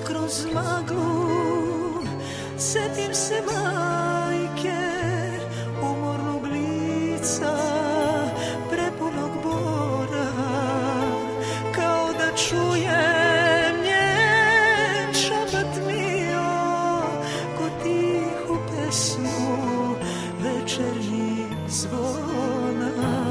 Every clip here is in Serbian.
kroz maglu, setim se majke, umornog lica, prepunog bora, kao da čujem njen šapat mio, ko tihu pesmu večernjih zvona.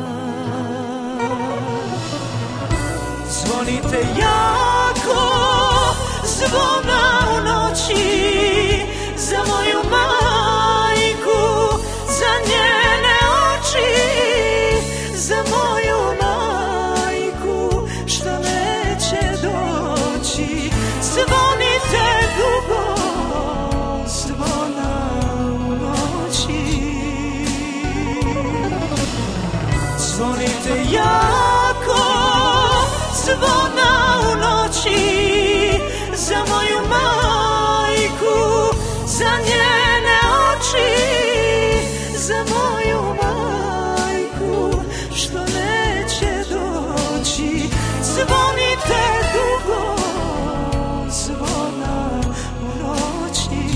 Zvonite jako, zvona u noći, za moju majku, za njene oči, za moju majku, što neće doći. Zvonite dugo, zvona u noći. Zvonite jako, zvona u noći, za moju majku, za njene oči, za moju majku, što neće doći. Zvonite dugo, zvona u noći.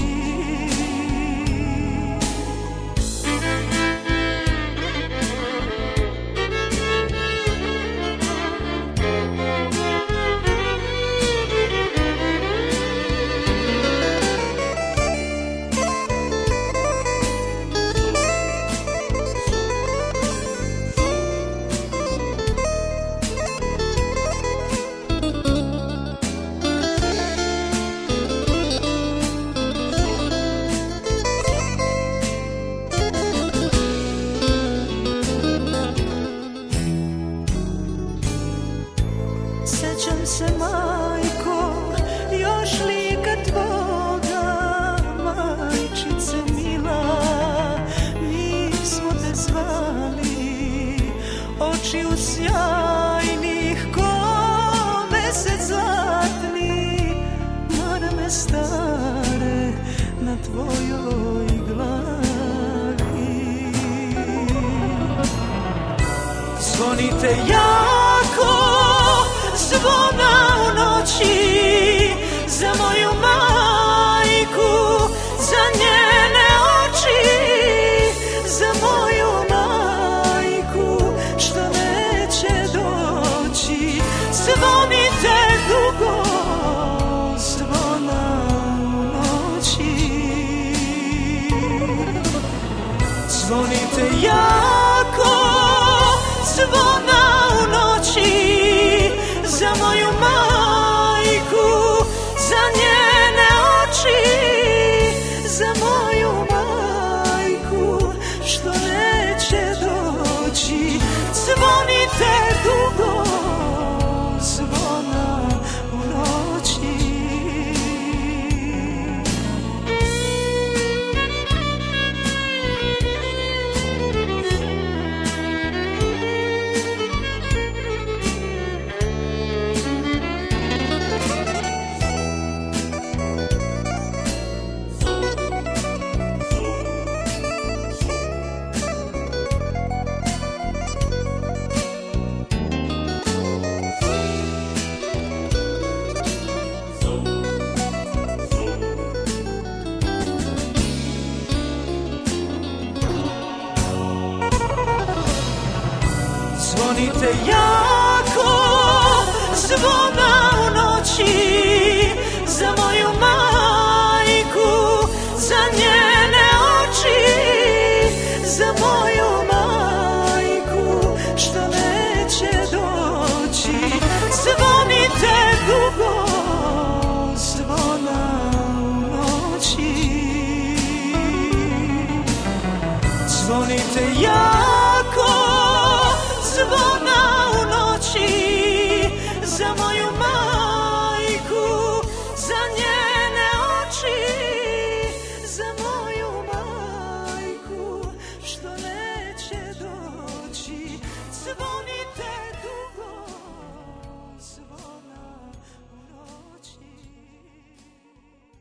Sećam se, majko, još lika tvoga, majčice mila, mi smo te zvali, oči sjajnih ko mesec zlatni, marame stare na tvojoj glavi. Zvonite jako, zvona u noći, za moju majku, za njene oči, za moju majku, što neće doći. Zvonite dugo, zvona u noći. Zvonite jako, zvona u noći, za moju majku, za njene oči, za moju majku, što neće doći. Zvonite dugo, zvona u noći. Zvonite jako, zvona u noći, za moju majku, za njene oči, za moju majku, što neće doći. Zvonite dugo, zvona u noći. Zvonite jako, zvona